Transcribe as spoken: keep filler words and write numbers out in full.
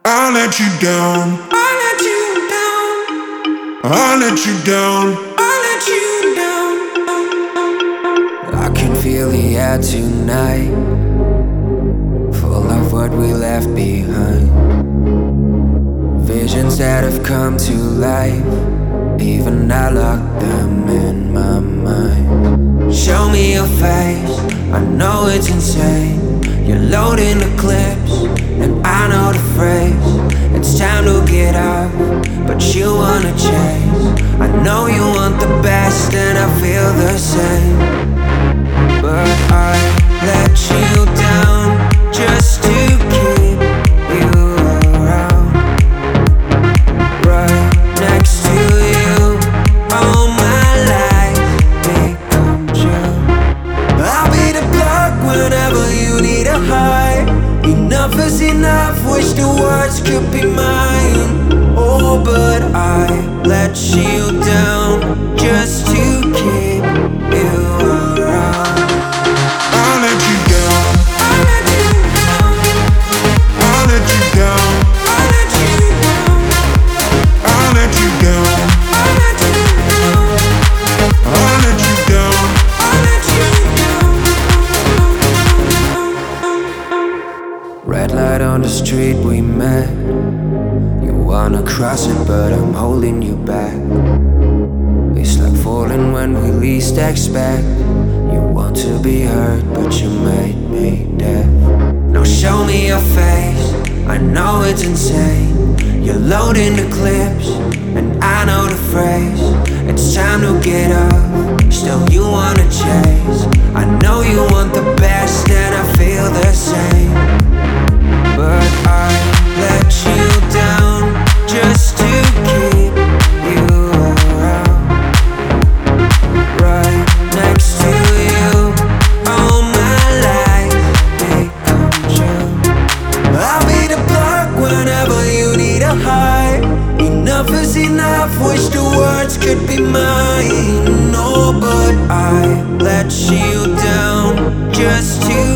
I let you down. I let you down. I let you down. I let you down. I can feel the air tonight, full of what we left behind. Visions that have come to life, even I locked them in my mind. Show me your face, I know it's insane. You're loading the clips, and I know the phrase. It's time to get up, but you wanna chase. I know you want the best, and I feel the same. But I let you down just to keep you around. Right next to you, all my life become true. I'll be the plug whenever you need a high. Enough is enough, wish the words could be mine. Oh, but I let you down just to keep you around. I let you down. I let you down. I let you down. I let you down. I let you down. I let you down. I let you down. I let you down. Red light on the street, we met. You wanna cross it, but I'm holding you back. It's like falling when we least expect. You want to be heard, but you made me deaf. Now show me your face, I know it's insane. You're loading the clips, and I know the phrase. It's time to get up, still you wanna chase. I know you want the best, and I feel the same. But I let you down just to keep you around. Right next to you, all my life become true. I'll be the plug whenever you need a high. Enough is enough, wish the words could be mine. No, but I let you down just to